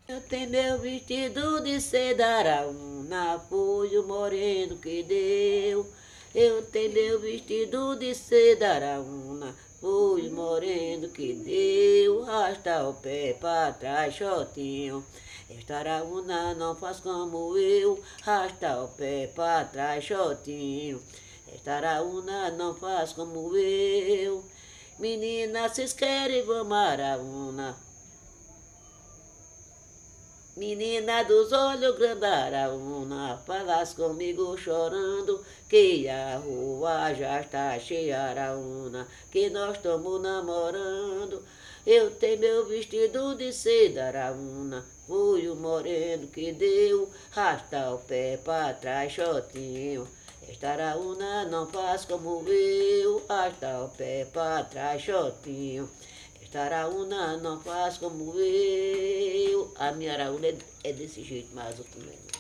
Eu tenho meu vestido de seda araúna, foi o moreno que deu. Eu tenho meu vestido de seda araúna, foi o moreno que deu. Rasta o pé pra trás, xotinho. Esta araúna não faz como eu, rasta o pé pra trás, xotinho. Esta araúna não faz como eu. Menina, vocês querem vamos araúna? Menina dos olhos grandes, araúna, falas comigo chorando, que a rua já está cheia, araúna, que nós estamos namorando. Eu tenho meu vestido de seda, araúna, foi o moreno que deu, rasta o pé pra trás, xotinho. Esta araúna não faz como eu, rasta o pé pra trás, xotinho. Esta araúna não faz como eu. A minha araúna é desse jeito, mas eu também.